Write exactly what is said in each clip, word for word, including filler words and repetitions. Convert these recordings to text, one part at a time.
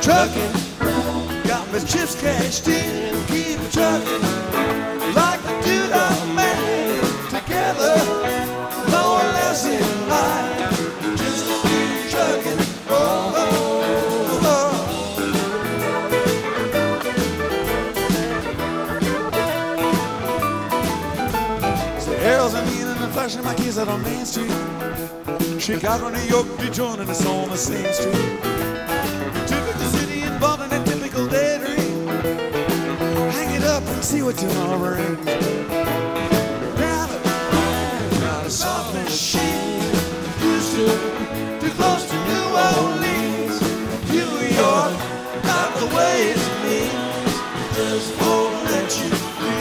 trucking. Got my chips cashed in, keep trucking. Like the dude I met, together, more or less in line. Just keep trucking. Oh, oh, oh. So Harold's and me and flashing my keys out on Main Street. Chicago, New York, Detroit, and it's on the same street. Typical city involved in a typical daydream. Hang it up and see what tomorrow brings. Down a, down a soft machine. Houston, too close to New Orleans. New York, not the way it means. Just won't let you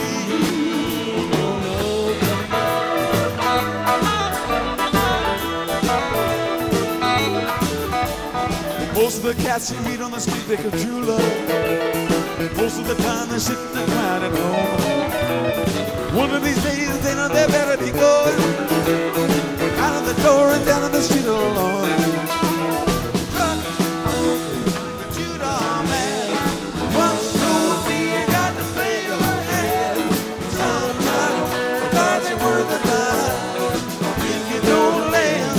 most of the cats you meet on the street think of true love. Most of the time they're sitting and crying at home. One of these days they know they better be going out of the door and down on the street alone. Run, but you don't man. Once told me you got to play your hand. Sometimes the cards ain't worth the time if you don't land.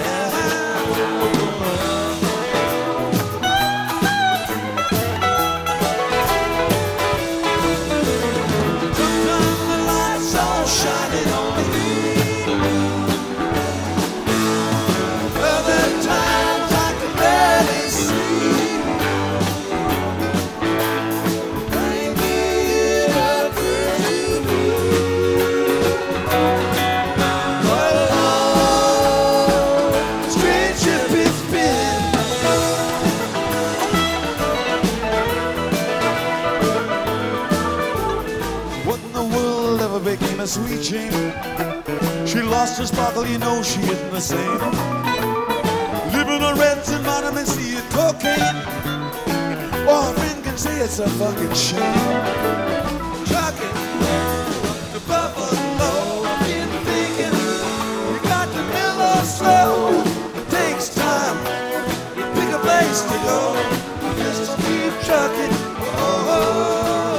Became a sweet chain. She lost her sparkle, you know she isn't the same. Living on reds and vitamin C and cocaine. Oh, a friend can say it's a fucking shame. Trucking to Buffalo, been thinking you got to mellow slow. It takes time to pick a place to go. Just keep trucking. Oh, oh, oh.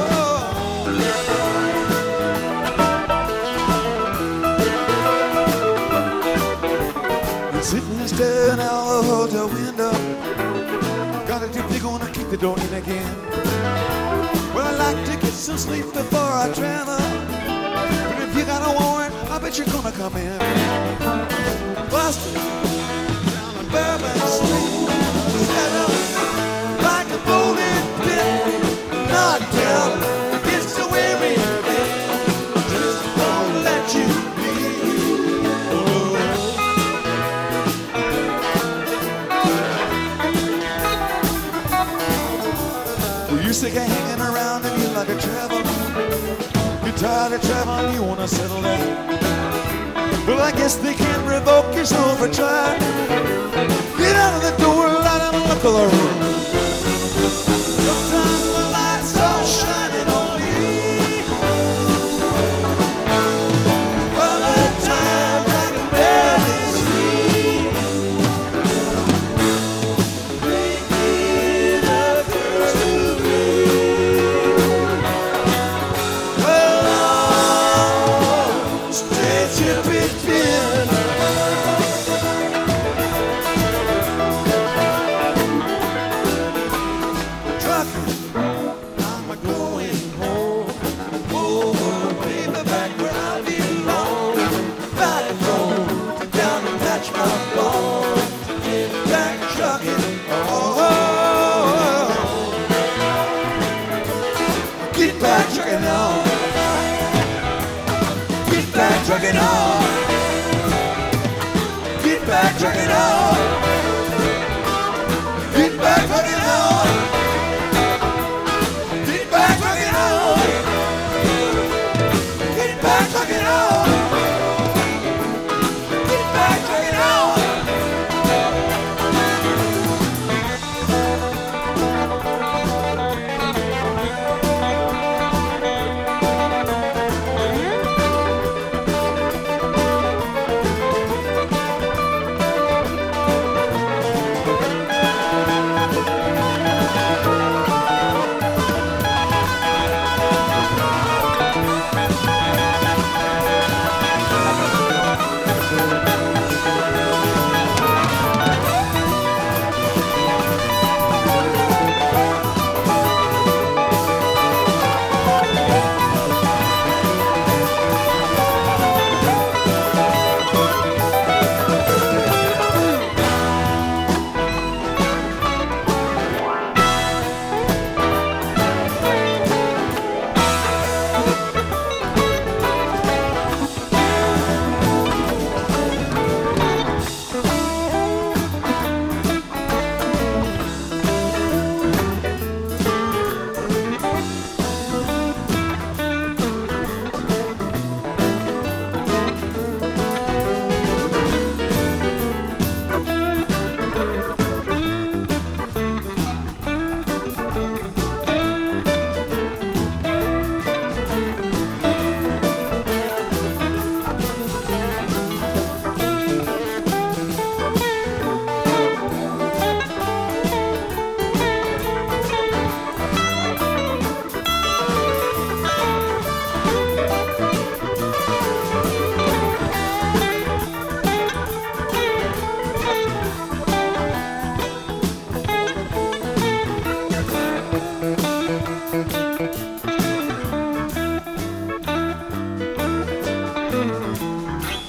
Sitting and staring out the hotel window. Got a tip, they're gonna kick the door in again. Well, I like to get some sleep before I travel. But if you got a warrant, I bet you're gonna come in. Busted down on Bourbon Street. Set up like a bowling pin. Knocked down against the weary bit. Just won't let you be. You're sick of hanging around and you like a traveler. You're tired of traveling, you wanna settle down. Well, I guess they can't revoke your soul for trying. Get out of the door, light and look around.